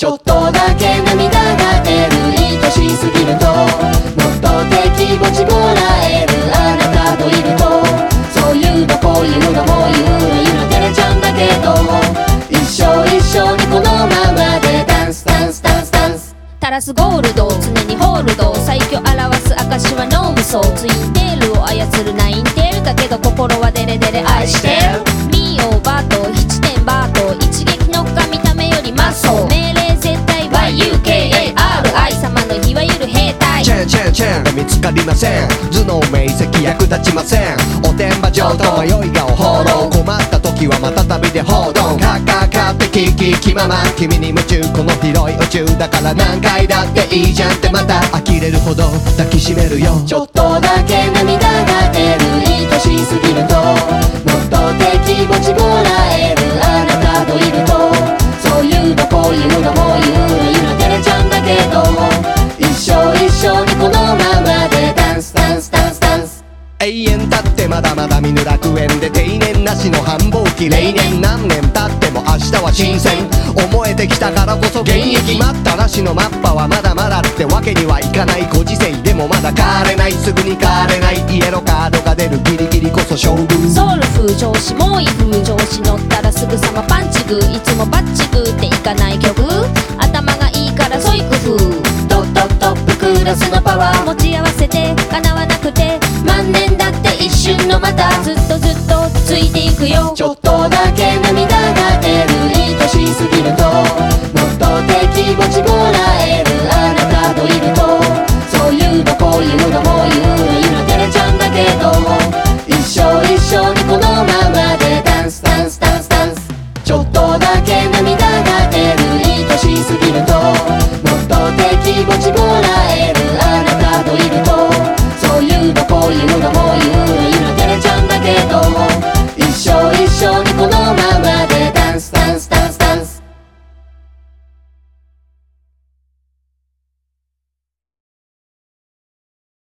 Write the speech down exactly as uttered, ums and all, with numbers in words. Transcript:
ちょっとだけ涙が出る愛しすぎるともっとって気持ちもらえるあなたといるとそういうのこういうのもうゆるゆる照れちゃうんだけど一生一生にこのままでダンスダンスダンスダンス垂らすゴールド常にホールド最強表す証はノームソーツインテールを操るナインテールだけど心はデレデレ愛してるミーオーバートななてんバート一撃ノッカ見た目よりマッソ命令絶対 ワイユーケーエーアール 愛様のいわゆる兵隊チェンチェンチェン見つかりません頭脳明晰役立ちませんおてんば上等迷いがお放浪困った時はまた旅で報道カッカッカってキキキママ君に夢中この広い宇宙だから何回だっていいじゃんってまた呆れるほど抱きしめるよちょっとだけ涙が出る愛しすぎるともっとって気持ちもらえるあなたといるとそういうのこういうのもうゆるゆる照れちゃうんだけど一生一生にこのままでダンスダンスダンスダンス永遠経ってまだまだ見ぬ楽園で定年なしの繁忙期例年何年経っても明日は新鮮思えてきたからこそ現役待ったなしのマッパはまだまだってわけにはいかないご時世でもまだ変われないすぐに変われないイエローカードが出るギリギリこそ勝負ソウル風上司もういい風上司乗ったらすぐさまパンチグーいつもバッチグーっていかない今